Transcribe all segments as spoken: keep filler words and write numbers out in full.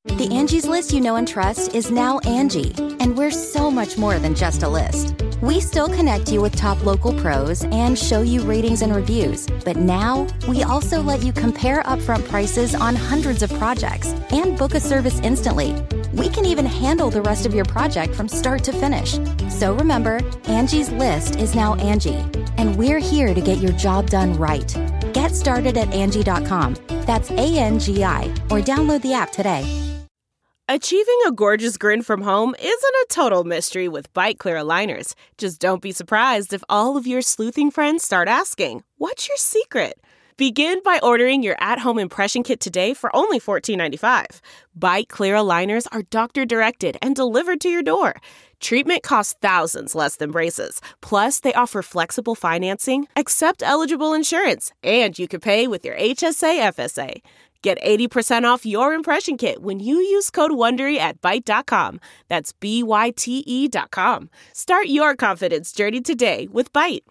The Angie's List you know and trust is now Angie, and we're so much more than just a list. We still connect you with top local pros and show you ratings and reviews, but now we also let you compare upfront prices on hundreds of projects and book a service instantly. We can even handle the rest of your project from start to finish. So remember, Angie's List is now Angie, and we're here to get your job done right. Get started at Angie dot com. That's A N G I, or download the app today. Achieving a gorgeous grin from home isn't a total mystery with Byte Clear aligners. Just don't be surprised if all of your sleuthing friends start asking, "What's your secret?" Begin by ordering your at-home impression kit today for only fourteen ninety-five. Byte Clear aligners are doctor-directed and delivered to your door. Treatment costs thousands less than braces. Plus, they offer flexible financing, accept eligible insurance, and you can pay with your H S A F S A. Get eighty percent off your impression kit when you use code WONDERY at byte dot com. That's B Y T E dot com. Start your confidence journey today with Byte.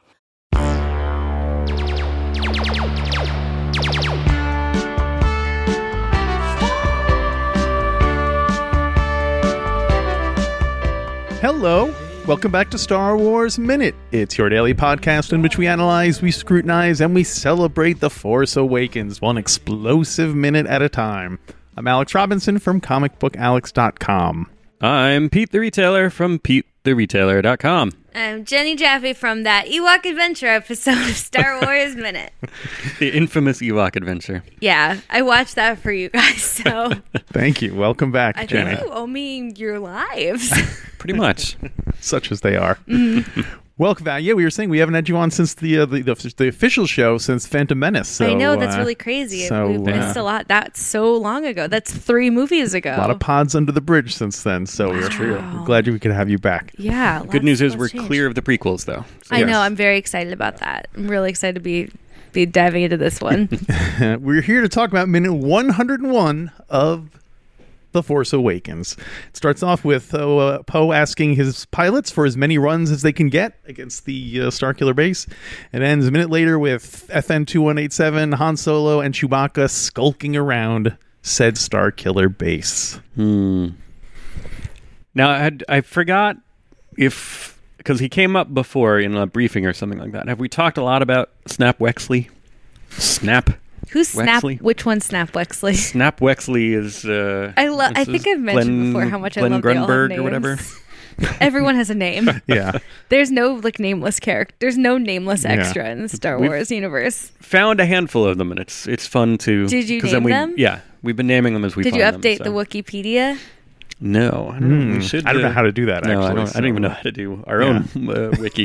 Hello. Welcome back to Star Wars Minute. It's your daily podcast in which we analyze, we scrutinize, and we celebrate The Force Awakens one explosive minute at a time. I'm Alex Robinson from comic book alex dot com. I'm Pete the Retailer from pete the retailer dot com. I'm Jenny Jaffe from that Ewok Adventure episode of Star Wars Minute. The infamous Ewok Adventure. Yeah, I watched that for you guys, so... Thank you. Welcome back, I Jenny. think you owe me your lives. Pretty much. Such as they are. Mm-hmm. Welcome back. Yeah, we were saying we haven't had you on since the uh, the, the the official show, since Phantom Menace. So, I know, that's uh, really crazy. so, We've missed uh, a lot. That's so long ago. That's three movies ago. A lot of pods under the bridge since then, so Wow. we're true. We're glad we could have you back. Yeah. Good news is we're changed. clear of the prequels, though. So I Yes. know. I'm very excited about that. I'm really excited to be be diving into this one. We're here to talk about minute one hundred one of The Force Awakens. It starts off with uh, Poe asking his pilots for as many runs as they can get against the uh, Starkiller base. It ends a minute later with F N two one eight seven, Han Solo, and Chewbacca skulking around said Starkiller base. Hmm. Now, I, had, I forgot if... Because he came up before in a briefing or something like that. Have we talked a lot about Snap Wexley? Snap Who's Snap? Wexley? Which one's Snap Wexley? Snap Wexley is... Uh, I love. I this think is I've mentioned Glenn- before how much Glenn I love they all have Grunberg names. or whatever. Everyone has a name. Yeah. There's no like nameless character. There's no nameless Yeah. extra in the Star We've- Wars universe. Found a handful of them, and it's it's fun to... Did you 'cause name then we, them? Yeah. We've been naming them as we Did find you them, update so. the Wikipedia? No, I don't know. Hmm. We should, I don't uh, know how to do that, No, actually. I don't. so- I don't even know how to do our Yeah. own uh, wiki.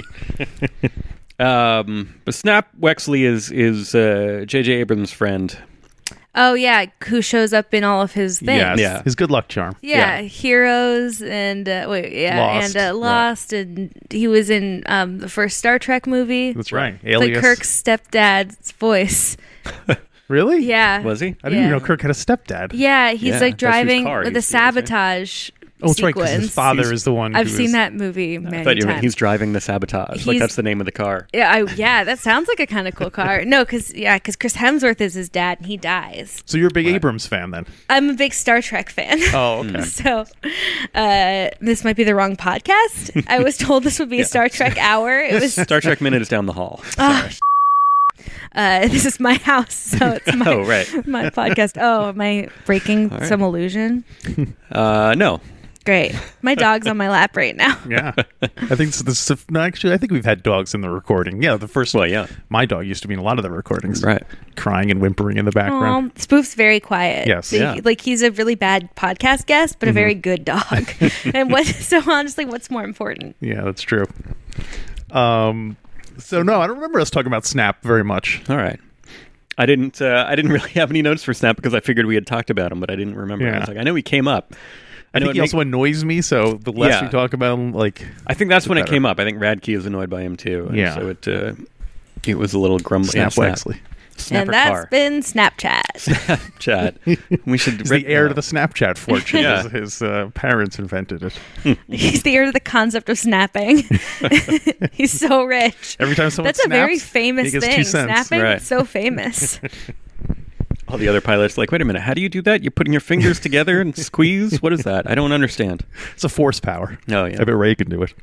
um, but Snap Wexley is is uh, J J Abrams' friend. Oh yeah, who shows up in all of his things? Yes. Yeah. His good luck charm. Yeah, Yeah. Heroes and uh, wait, yeah, Lost. and uh, Lost, and he was in um, the first Star Trek movie. That's right. Like Alias. Kirk's stepdad's voice. Really? Yeah, Was he? I didn't Yeah. even know Kirk had a stepdad. Yeah, he's Yeah, like that's whose driving car with he the steals, right? sabotage. Oh, that's right, because sequence. his father He's- is the one I've who seen is- that movie many I thought you meant times. he's driving the sabotage. Like He's- that's the name of the car. Yeah, I, yeah, that sounds like a kind of cool car. No, because yeah, because Chris Hemsworth is his dad, and he dies. So you're a big Right. Abrams fan then? I'm a big Star Trek fan. Oh, okay. So, uh, this might be the wrong podcast. I was told this would be a Star Trek hour. It was. Star Trek Minute is down the hall. Oh, uh, this is my house, so it's my Oh, right. my podcast. Oh, am I breaking All right. some illusion? Uh, no. Great. My dog's on my lap right now. Yeah. I think this, this is, no, actually, I think we've had dogs in the recording. Yeah, the first Well, yeah. my dog used to be in a lot of the recordings. Right. Crying and whimpering in the background. Aw, Spoof's very quiet. Yes. So, Yeah. Like he's a really bad podcast guest, but a very good dog. and what? So honestly, what's more important? Yeah, that's true. Um, so no, I don't remember us talking about Snap very much. All right. I didn't. Uh, I didn't really have any notes for Snap because I figured we had talked about him, but I didn't remember. Yeah. I was like, I know he came up. I know think it he make- also annoys me, so the less Yeah. we talk about him, like... I think that's the when it better. came up. I think Radke is annoyed by him too. And Yeah. So it uh, it was a little grumbling. Snap yeah, Wexley. Snapper and that's car. been Snapchat. Chat. We should. He's the heir to the Snapchat fortune. Yeah. His, his uh, parents invented it. He's the heir to the concept of snapping. He's so rich. Every time someone That's a snaps, very famous he gets thing. two cents. Snapping, Right. it's so famous. All the other pilots like, wait a minute, how do you do that? You're putting your fingers together and squeeze? What is that? I don't understand. It's a force power. Oh, yeah. I bet Ray can do it.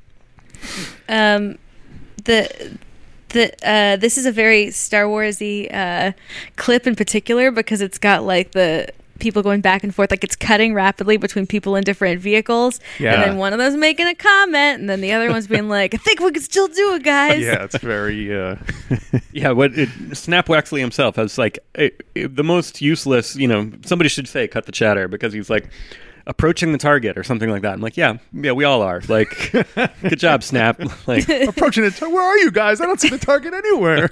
Um, the the uh, this is a very Star Warsy uh, clip in particular because it's got like the people going back and forth, like it's cutting rapidly between people in different vehicles, Yeah. and then one of them's making a comment, and then the other one's being like, "I think we can still do it, guys." Yeah, it's very. Uh... Yeah, what it, Snap Wexley himself has like it, it, the most useless. You know, somebody should say cut the chatter because he's like approaching the target or something like that. I'm like, yeah, yeah, we all are. Like, good job, Snap. Like, approaching it. Where are you guys? I don't see the target anywhere.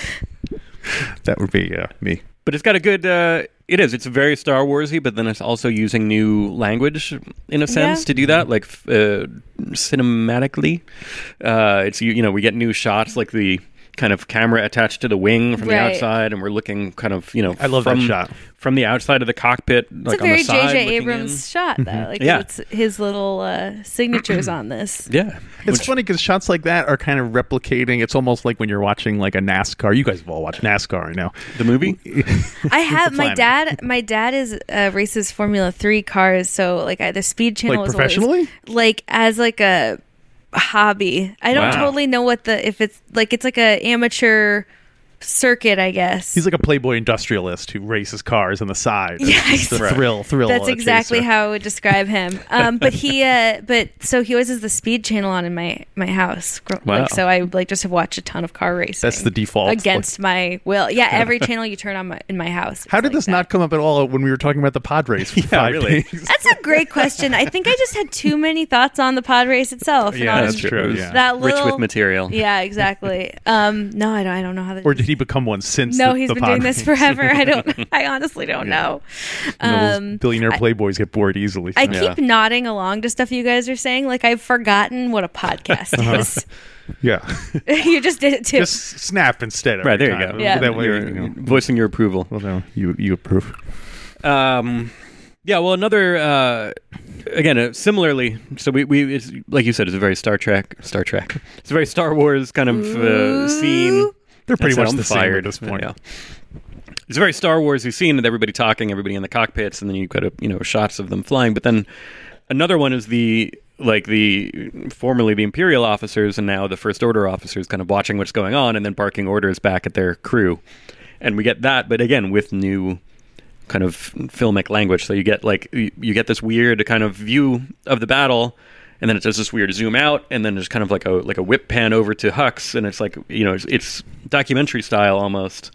That would be uh, me. but it's got a good. Uh, it is. It's very Star Warsy, but then it's also using new language in a sense Yeah. to do that, like uh, cinematically. Uh, it's you, you know we get new shots, like the kind of camera attached to the wing from the Right. outside, and we're looking kind of you know. I love from, that shot. From the outside of the cockpit, It's like a very on the side, J J looking Abrams in. shot, though. Like, Yeah. it's his little uh, signatures on this. Yeah, It's Which- funny because shots like that are kind of replicating. It's almost like when you're watching like a NASCAR. You guys have all watched NASCAR, I know. the movie. I have The my planet. dad. My dad is uh, races Formula Three cars, so like I, the Speed Channel Like is always- professionally? like as like a hobby. I don't Wow. totally know what the if it's like it's like a amateur circuit, I guess. He's like a Playboy industrialist who races cars on the side. Yeah, It's the Right. thrill, thrill. That's uh, exactly chaser. how I would describe him. Um, but he, uh, but so he always has the Speed Channel on in my my house. Gr- Wow. Like, so I like just have watched a ton of car racing. That's the default. against my will. Yeah, every channel you turn on my, in my house. How it's did like this that. not come up at all when we were talking about the pod race for Yeah, five really. days? That's a great question. I think I just had too many thoughts on the pod race itself. and Yeah, on that's true, It was yeah. That rich little, with material. Yeah, exactly. Um, no, I don't. I don't know how. That, Or did he become one since? no, the, he's the been pod doing this race? forever. I don't. I honestly don't know. You know, those Um, billionaire playboys get bored easily. I so- keep nodding along to stuff you guys are saying. Like I've forgotten what a podcast is. Yeah, You just did it too. just snap instead. every Right, there you time. go. Yeah. That way, You're you know, voicing your approval. well, no, you you approve. Um, yeah, well, another uh, again, uh, similarly. So we we it's, like you said, it's a very Star Trek. Star Trek. It's a very Star Wars kind of uh, scene. They're pretty That's much it, I'm the same fired. at this point. Yeah. It's a very Star Wars-y scene with everybody talking, everybody in the cockpits, and then you've got a, you know shots of them flying. But then another one is the like the formerly the Imperial officers and now the First Order officers kind of watching what's going on and then barking orders back at their crew, and we get that, but again with new kind of filmic language. So you get like you, you get this weird kind of view of the battle. And then it does this weird zoom out, and then there's kind of like a like a whip pan over to Hux, and it's like you know it's, it's documentary style almost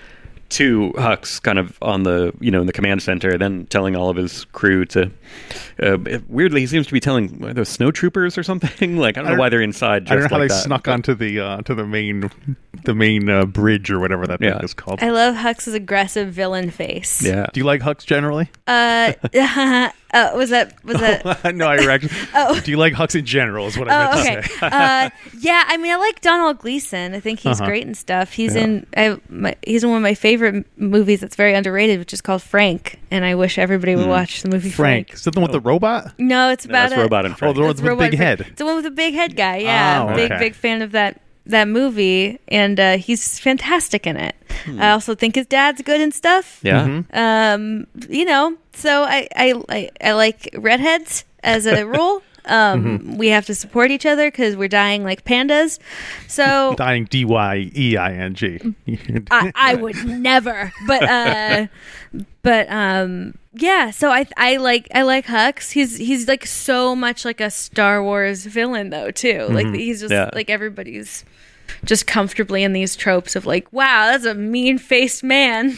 to Hux, kind of on the you know in the command center, then telling all of his crew to. Uh, weirdly, he seems to be telling are those snow troopers or something. Like I don't I know don't- why they're inside. Just I don't know how like they that. snuck onto the uh, to the main the main uh, bridge or whatever that Yeah. thing is called. I love Hux's aggressive villain face. Yeah. Do you like Hux generally? Uh, uh, was that was that? no, I actually. Oh. Do you like Hux in general? Is what I Oh, meant okay. to say. uh, yeah, I mean, I like Donald Gleason. I think he's Uh-huh. great and stuff. He's Yeah. in. I, my, he's in one of my favorite m- movies that's very underrated, which is called Frank. And I wish everybody would watch the movie Frank, Frank. is that the one with the robot? No, it's No, about that's a Robot and Oh, Frank. the one it's with the Robot big Frank. head. It's the one with the big head guy. Yeah, Oh, big okay. big fan of that that movie, and uh, he's fantastic in it. I also think his dad's good and stuff. Yeah. Mm-hmm. Um, you know, so I I I, I like redheads as a rule. Um, Mm-hmm. we have to support each other because we're dying like pandas. So Dying D Y E I N G. I, I would never, but uh, but um, yeah. So I I like I like Hux. He's he's like so much like a Star Wars villain though too. Like he's just Yeah. like everybody's just comfortably in these tropes of like, wow, that's a mean faced man.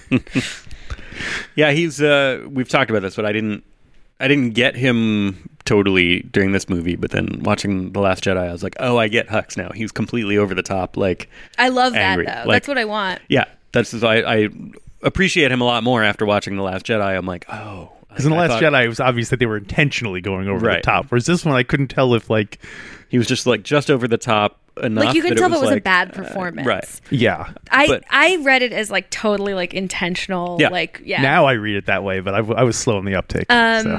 Yeah, he's. Uh, we've talked about this, but I didn't. I didn't get him totally during this movie, but then watching The Last Jedi, I was like, oh, I get Hux now. He's completely over the top. Like, I love Angry. that though. Like- That's what I want. yeah, that's I, I appreciate him a lot more after watching The Last Jedi. I'm like, oh, Because in The I Last thought Jedi, it was obvious that they were intentionally going over Right. the top. Whereas this one, I couldn't tell if, like, he was just like just over the top enough. Like you could that tell if it was a like, bad uh, performance. right? yeah. I But- I read it as like totally like intentional. Yeah. Like yeah. Now I read it that way, but I, w- I was slow in the uptake. Um, so.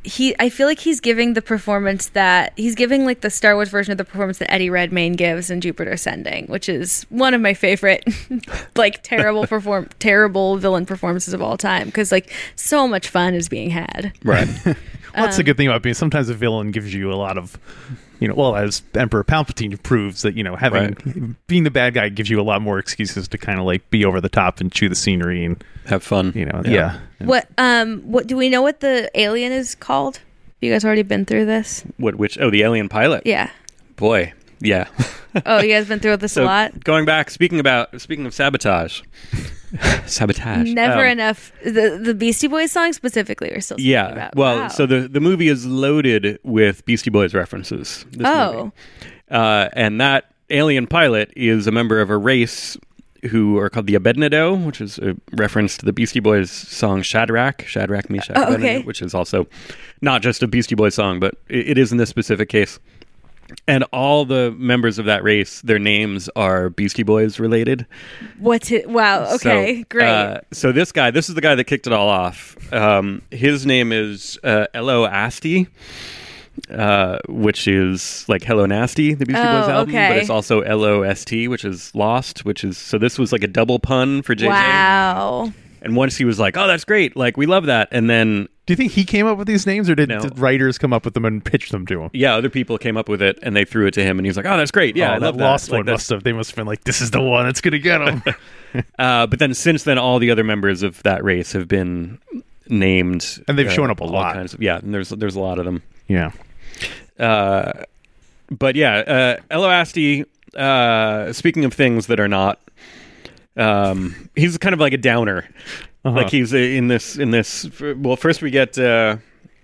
he I feel like he's giving the performance that he's giving like the Star Wars version of the performance that Eddie Redmayne gives in Jupiter Ascending, which is one of my favorite like terrible perform terrible villain performances of all time, because like so much fun is being had. Right. Well, that's um, a good thing about being sometimes a villain gives you a lot of, you know, well, as Emperor Palpatine proves that, you know, having right. being the bad guy gives you a lot more excuses to kind of like be over the top and chew the scenery and have fun. You know, yeah. yeah. What um what do we know what the alien is called? You guys already been through this? What which oh the alien pilot? Yeah. Boy. Yeah. Oh, you guys been through this so a lot? Going back, speaking about speaking of sabotage. Sabotage. Never um, enough. The the Beastie Boys song specifically we're still speaking yeah. about. Well, wow. so the, the movie is loaded with Beastie Boys references. This oh. Movie. Uh, and that alien pilot is a member of a race who are called the Abednego, which is a reference to the Beastie Boys song Shadrach, Shadrach, Meshach, oh, Abednego, okay. which is also not just a Beastie Boys song, but it, it is in this specific case. And all the members of that race, their names are Beastie Boys related. What's it? Wow. Okay. So, great. Uh, so this guy, this is the guy that kicked it all off. Um, his name is uh, Elo Asti, uh, which is like Hello Nasty, the Beastie oh, Boys album. Okay. But it's also L O S T, which is Lost, which is, so this was like a double pun for J J. Wow. And once he was like, oh, that's great. Like, we love that. And then... Do you think he came up with these names, or did, no. did writers come up with them and pitch them to him? Yeah, other people came up with it, and they threw it to him, and he was like, oh, that's great. Yeah, oh, I love that. that. Lost like, one must have, they must have been like, this is the one that's going to get him. uh, but then since then, all the other members of that race have been named. And they've uh, shown up a all lot. Kinds of, yeah, and there's, there's a lot of them. Yeah. Uh, but yeah, uh, Elo Asti, uh, speaking of things that are not, um, he's kind of like a downer. Uh-huh. Like he's in this, in this, well, first we get, uh,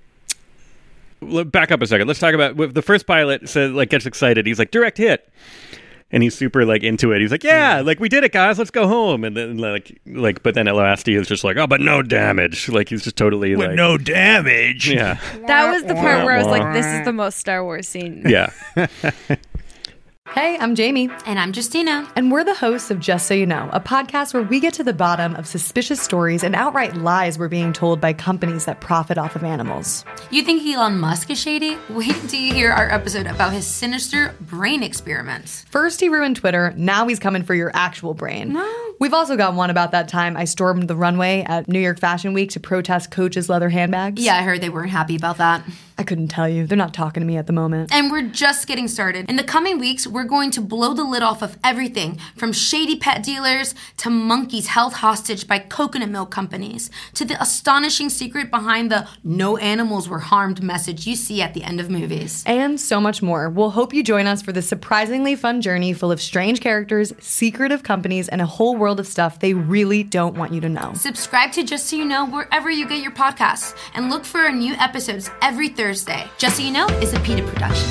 back up a second. Let's talk about the first pilot says, like, gets excited. He's like, direct hit. And he's super like into it. He's like, yeah, like we did it, guys. Let's go home. And then like, like, but then Elo Asti is just like, oh, but no damage. Like he's just totally With like, no damage. Yeah. That was the part where I was like, this is the most Star Wars scene. Yeah. Hey, I'm Jamie. And I'm Justina. And we're the hosts of Just So You Know, a podcast where we get to the bottom of suspicious stories and outright lies we're being told by companies that profit off of animals. You think Elon Musk is shady? Wait until you hear our episode about his sinister brain experiments. First he ruined Twitter, now he's coming for your actual brain. No. We've also got one about that time I stormed the runway at New York Fashion Week to protest Coach's leather handbags. Yeah, I heard they weren't happy about that. I couldn't tell you. They're not talking to me at the moment. And we're just getting started. In the coming weeks, we're going to blow the lid off of everything from shady pet dealers to monkeys held hostage by coconut milk companies to the astonishing secret behind the no animals were harmed message you see at the end of movies. And so much more. We'll hope you join us for this surprisingly fun journey full of strange characters, secretive companies, and a whole world of stuff they really don't want you to know. Subscribe to Just So You Know wherever you get your podcasts and look for our new episodes every Thursday. Thursday. Just So You Know is a PETA production.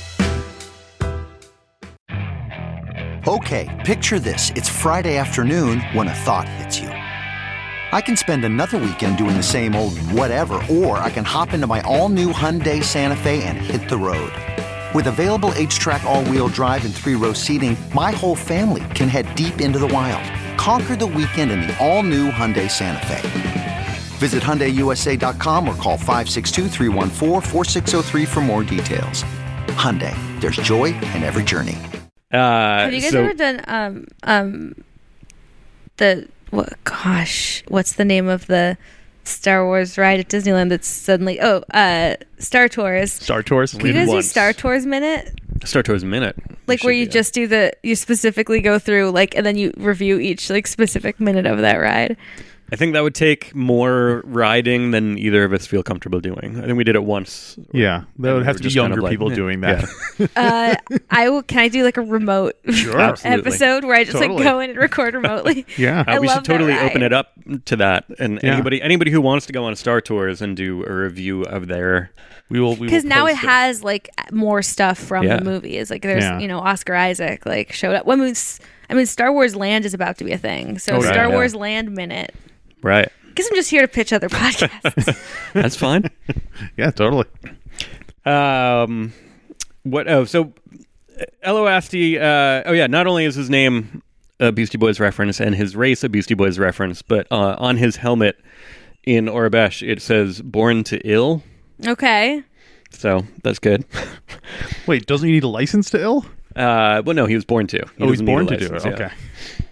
Okay, picture this. It's Friday afternoon when a thought hits you. I can spend another weekend doing the same old whatever, or I can hop into my all-new Hyundai Santa Fe and hit the road. With available H-Track all-wheel drive and three-row seating, my whole family can head deep into the wild. Conquer the weekend in the all-new Hyundai Santa Fe. Visit Hyundai U S A dot com or call five six two, three one four, four six zero three for more details. Hyundai, there's joy in every journey. Uh, Have you guys so, ever done um um the what? Gosh, what's the name of the Star Wars ride at Disneyland that's suddenly oh uh Star Tours? Star Tours. Can you guys do Star Tours Minute? Star Tours Minute. Like where you just do the you specifically go through like and then you review each like specific minute of that ride. I think that would take more riding than either of us feel comfortable doing. I think we did it once. Yeah, that would have to be younger kind of people like, doing that. Yeah. uh, I will. Can I do like a remote Sure, episode where I just totally. like go in and record remotely? Yeah, I Uh, we love should totally that ride. open it up to that. And Yeah. anybody anybody who wants to go on Star Tours and do a review of their we will we because will now it post has like more stuff from Yeah. the movie. It's like there's Yeah. you know Oscar Isaac like showed up. Well, I mean, s- I mean Star Wars Land is about to be a thing. So Oh, yeah, Star yeah. Wars Land Minute. right. Guess I'm just here to pitch other podcasts. That's fine. Yeah, totally. Um, what? Oh, so Elo Asti. Uh, oh, yeah. Not only is his name a Beastie Boys reference and his race a Beastie Boys reference, but uh, on his helmet in Aurebesh it says "Born to Ill." Okay. So that's good. Wait, doesn't he need a license to ill? Uh, well, no, he was born to. He Oh, he's doesn't need a born to do license, it. yeah. Okay.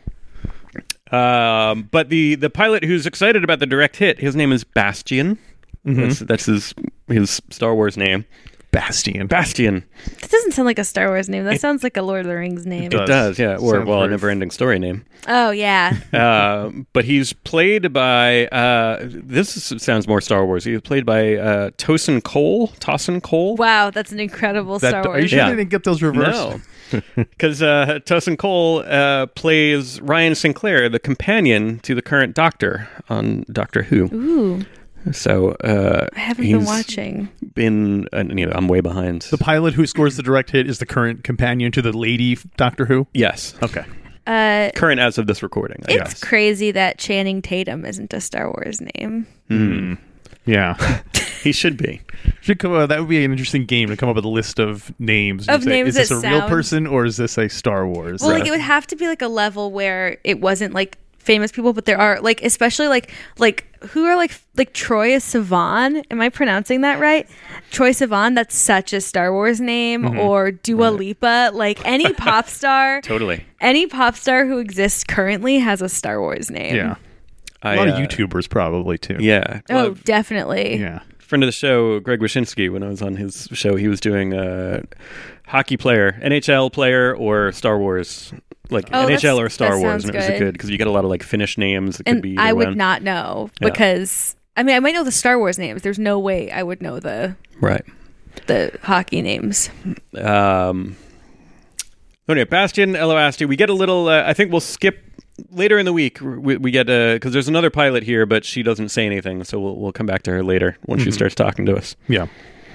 Um, but the, the pilot who's excited about the direct hit, his name is Bastian. Mm-hmm. That's, that's his his Star Wars name. Bastian. Bastian. That doesn't sound like a Star Wars name. That sounds like a Lord of the Rings name. does. It does, yeah. Or, Sounds well, a very- never-ending story name. Oh, yeah. uh, but he's played by, uh, this is, sounds more Star Wars. He was played by uh, Tosin Cole. Tosin Cole? Wow, that's an incredible That, Star are you Wars. sure Yeah. they didn't get those reversed? No. Because uh, Tosin Cole uh, plays Ryan Sinclair, the companion to the current Doctor on Doctor Who. Ooh, So uh, I haven't he's been watching. Been, uh, you know, I'm way behind. The pilot who scores the direct hit is the current companion to the lady Doctor Who? Yes. Okay. Uh, Current as of this recording, I it's guess. crazy that Channing Tatum isn't a Star Wars name. Mm. Yeah. He should be. Should come, uh, that would be an interesting game to come up with a list of names. Of and say, names is this that a real sound- person or is this a Star Wars? Well, uh, like it would have to be like a level where it wasn't like famous people, but there are like especially like like who are like like Troye Sivan. Am I pronouncing that right? Troye Sivan. That's such a Star Wars name. Mm-hmm. Or Dua Lipa. Like any pop star. Totally. Any pop star who exists currently has a Star Wars name. yeah. I, A lot of uh, YouTubers probably too. Yeah. Oh, Well, definitely. Yeah. friend of the show, Greg Wyszynski, when I was on his show, he was doing a hockey player, N H L player, or Star Wars, like Oh, N H L that's- or Star that Wars, sounds and it was good. good because you get a lot of like Finnish names. It could And be I either would one. not know Yeah. because I mean I might know the Star Wars names. There's no way I would know the Right. the hockey names. Um. Anyway, Bastian Eloasti, we get a little. Uh, I think we'll skip later in the week. We, we get because there's another pilot here, but she doesn't say anything, so we'll we'll come back to her later when she starts talking to us. Yeah.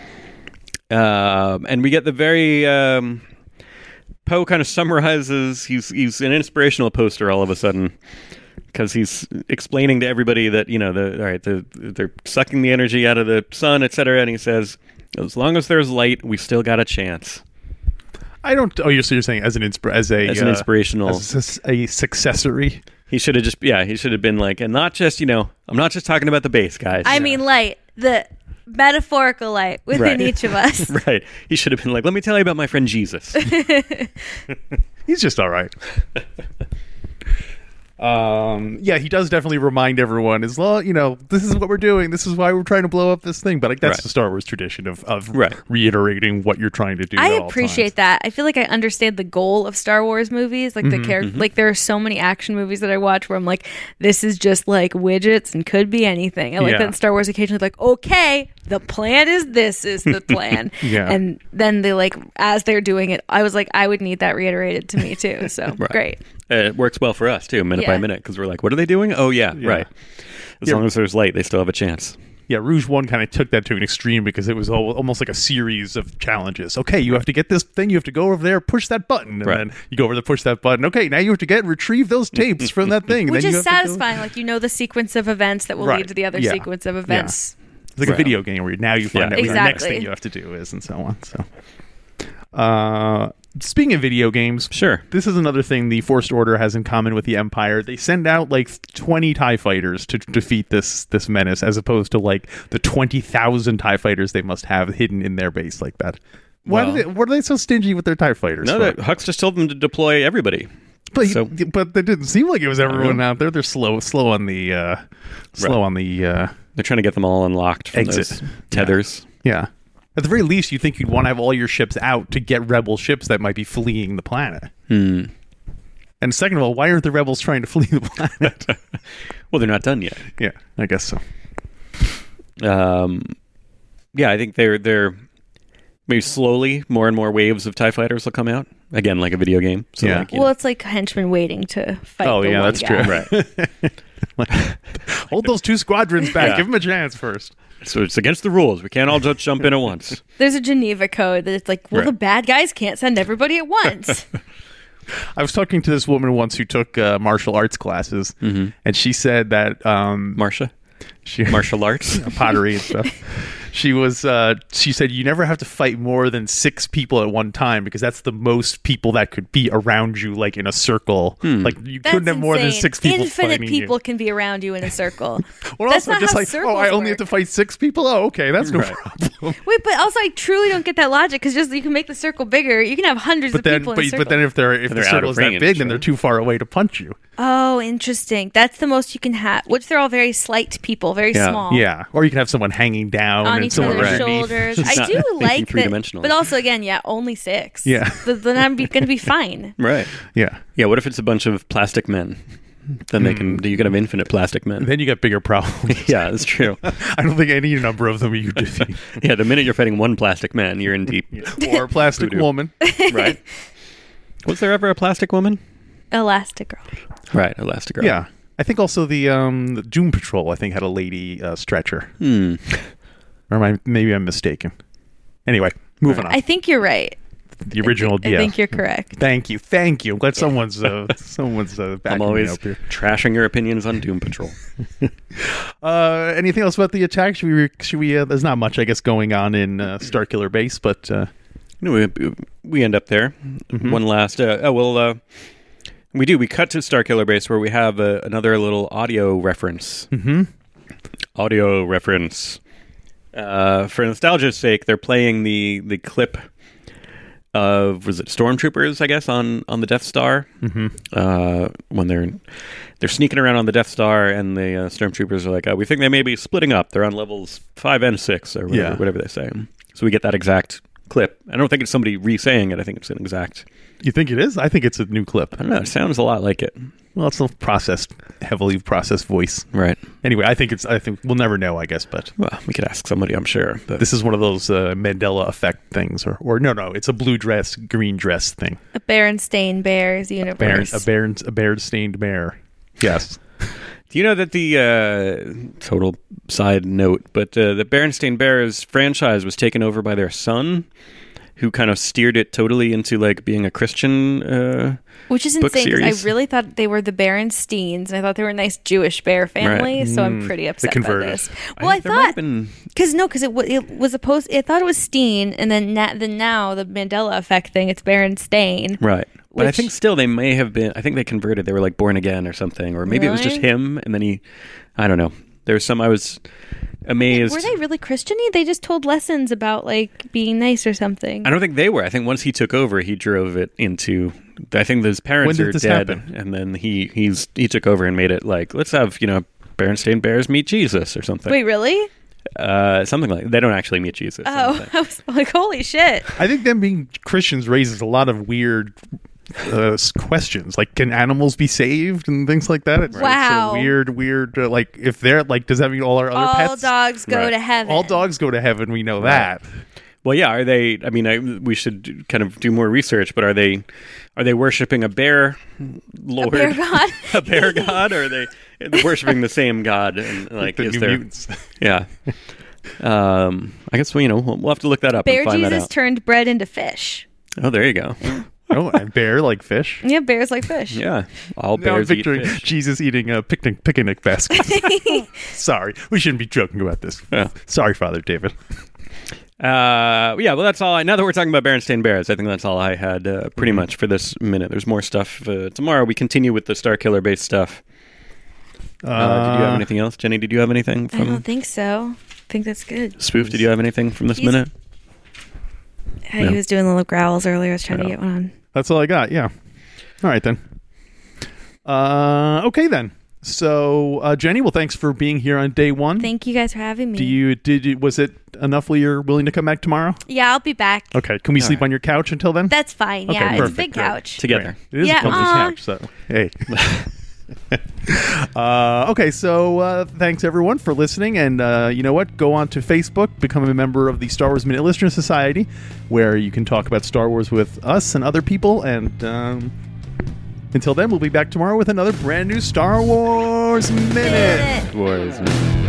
Um, and we get the very um, Poe kind of summarizes. He's he's an inspirational poster all of a sudden because he's explaining to everybody that you know the all right the, they're sucking the energy out of the sun, et cetera. And he says, as long as there's light, we still got a chance. I don't. Oh, you're, so you're saying as an insp- as a As an uh, inspirational. as a, sus- a successory. He should have just yeah he should have been like, and not just you know I'm not just talking about the base guys. I mean light, the metaphorical light within Right. each of us. Right. He should have been like, let me tell you about my friend Jesus. He's just all right. Um, yeah, he does definitely remind everyone, as long, you know, this is what we're doing. This is why we're trying to blow up this thing. But like, that's Right. the Star Wars tradition of, of Right. reiterating what you're trying to do. I at all appreciate times. that. I feel like I understand the goal of Star Wars movies. Like Mm-hmm, the character, like there are so many action movies that I watch where I'm like, this is just like widgets and could be anything. I like Yeah. that in Star Wars occasionally like, okay, the plan is this is the plan. Yeah. And then they like, as they're doing it, I was like, I would need that reiterated to me too. So Right. great. Uh, it works well for us too, minute by Yeah. minute, because we're like, what are they doing? Oh yeah, Yeah. right. As Yeah. long as there's light, they still have a chance. Yeah, Rouge One kind of took that to an extreme because it was al- almost like a series of challenges. Okay, you have to get this thing. You have to go over there, push that button, and Right. then you go over there, push that button. Okay, now you have to get retrieve those tapes from that thing. and Which then you is have to go- satisfying. Like you know the sequence of events that will Right. lead to the other Yeah. sequence of events. It's like Right. a video game where now you find Yeah. out what the next Exactly. thing you have to do is, and so on. So, uh, speaking of video games, Sure. this is another thing the Forced Order has in common with the Empire. They send out like twenty TIE fighters to defeat this this menace, as opposed to like the twenty thousand TIE fighters they must have hidden in their base like that. Why Well- do they, what are they so stingy with their TIE fighters? No, for? that Hux just told them to deploy everybody. but so- but it didn't seem like it was everyone know. out there. They're slow slow on the uh, slow Right. on the uh, They're trying to get them all unlocked from Exit. those tethers. yeah. At the very least, you think you'd want to have all your ships out to get rebel ships that might be fleeing the planet. Hmm. And second of all, why aren't the rebels trying to flee the planet? Well, they're not done yet. Yeah, I guess so. Um, yeah, I think they're they're maybe slowly more and more waves of TIE fighters will come out again, like a video game. So Yeah. like, you Well, know, it's like henchmen waiting to fight. Oh, the yeah, one that's guy. true. right. Hold those two squadrons back. Yeah. Give them a chance first. So it's against the rules. We can't all just jump in at once. There's a Geneva code that it's like, well, Right. the bad guys can't send everybody at once. I was talking to this woman once who took uh, martial arts classes, Mm-hmm. and she said that um, Marsha. She, Martial arts. pottery and stuff. She was. Uh, she said you never have to fight more than six people at one time because that's the most people that could be around you, like in a circle. Hmm. Like you That's couldn't have more than insane. six people. Infinite fighting people you. can be around you in a circle. Well, That's also not just how like, oh, circles I only work. have to fight six people. Oh, okay, that's no Right. problem. Wait, but also I truly don't get that logic because just you can make the circle bigger. You can have hundreds But of then, people but, in a circle. but then if they're if They're the out circle of is that range, big, then they're right? too far away to punch you. Oh, interesting. That's the most you can have. Which they're all very slight people, very Yeah. small. Yeah, or you can have someone hanging down On and each someone other's underneath. shoulders. It's I not do thinking like that. three-dimensional. But also, again, yeah, only six. Yeah. But then I'm going to be fine. Right. Yeah, Yeah. What if it's a bunch of plastic men? Then they can. You can have infinite plastic men. then you get bigger problems. Yeah, that's true. I don't think any number of them you defeat. Yeah, the minute you're fighting one plastic man, you're in deep. Or a plastic Voodoo. woman. Right. Was there ever a plastic woman? Elastic Girl. Right, Elastigirl. Yeah, I think also the um the Doom Patrol I think had a lady uh, stretcher. Hmm. Or am I, maybe I'm mistaken. Anyway, moving on. I think you're right. The original, I yeah. think you're correct. Thank you, thank you. I'm glad someone's uh, someone's uh, backing I'm me always up here. trashing your opinions on Doom Patrol. Uh, anything else about the attack? Should we? Should we? Uh, there's not much, I guess, going on in uh, Starkiller Base, but uh, You know, we, we end up there. Mm-hmm. One last. Uh, oh well. Uh, we do. We cut to Starkiller Base where we have uh, another little audio reference. Mm-hmm. Audio reference. Uh, for nostalgia's sake, they're playing the the clip of was it stormtroopers, I guess, on, on the Death Star. Mm-hmm. Uh, when they're they're sneaking around on the Death Star, and the uh, stormtroopers are like, uh, "We think they may be splitting up. They're on levels five and six, or whatever, Yeah. whatever they say." So we get that exact clip. I don't think it's somebody re-saying it. I think it's an exact. You think it is? I think it's a new clip. I don't know. It sounds a lot like it. Well, it's a processed, heavily processed voice. Right. Anyway, I think it's. I think we'll never know. I guess, but Well, we could ask somebody, I'm sure. But this is one of those uh, Mandela effect things, or or no, no, it's a blue dress, green dress thing. A Berenstain Bears Bear, universe. a bear, a bear stained mare. Yes. do you know that the uh, total side note, but uh, the Berenstain Bears franchise was taken over by their son, who kind of steered it totally into like being a Christian. Uh, Which is book insane 'cause series. I really thought they were the Berensteins, and I thought they were a nice Jewish bear family. So I'm pretty upset by converted. this. Well, I, there might have thought been. because no, because it, w- it was supposed. I thought it was Steen, and then na- then now the Mandela effect thing. It's Berenstain. Right. But I Which- think still they may have been. I think they converted. They were like born again or something, or maybe it was just Really? him, and then he. I don't know. There's some. I was amazed. Were they really Christian-y? They just told lessons about like being nice or something. I don't think they were. I think once he took over, he drove it into. I think his parents When did are this dead, happen? and then he he's he took over and made it like let's have you know Berenstain Bears meet Jesus or something. Wait, really? Uh, something like they don't actually meet Jesus. I don't Oh, think. I was like, holy shit! I think them being Christians raises a lot of weird uh, s- questions. Like, can animals be saved and things like that? It's, it's a Wow. weird, weird. Uh, like, if they're like, does that mean all our other All pets? dogs go Right. to heaven. All dogs go to heaven. We know that. Well, yeah. Are they? I mean, I, we should do- kind of do more research. But are they? Are they worshiping a bear lord? bear god? a bear god? Or are they worshiping the same god? And like, the is New there? Mutants. Yeah. Um, I guess we, you know we'll, we'll have to look that up Bear and find that Jesus out. turned bread into fish. Oh, there you go. Oh, and bear like fish. Yeah, bears like fish. Yeah, all Now I'm bears eat picturing fish. Jesus eating a picnic picnic basket. Sorry, we shouldn't be joking about this. Yeah. Sorry, Father David. Uh, yeah, well, that's all. I, now that we're talking about Berenstain Bears, I think that's all I had uh, pretty much for this minute. There's more stuff uh, tomorrow. We continue with the Starkiller based stuff. Uh, did you have anything else, Jenny? Did you have anything I don't from think so. I think that's good. Spoof? Did you have anything from this He's- minute? He was doing little growls earlier. I was trying to Yeah. get one on. That's all I got. Yeah. All right then. Uh, okay then. So, uh, Jenny, well, thanks for being here on day one. Thank you guys for having me. Do you did you, was it enough where you're willing to come back tomorrow? Yeah, I'll be back. Okay. Can we sleep right. on your couch until then? That's fine. Okay, Yeah, it's a perfect, big great. couch. Together. It is Yeah, a comfy aw. couch, so hey. uh, okay, so uh, thanks everyone for listening, and uh, you know what? Go on to Facebook, become a member of the Star Wars Minute Listener Society, where you can talk about Star Wars with us and other people. And um, until then, we'll be back tomorrow with another brand new Star Wars Minute. Minute. Was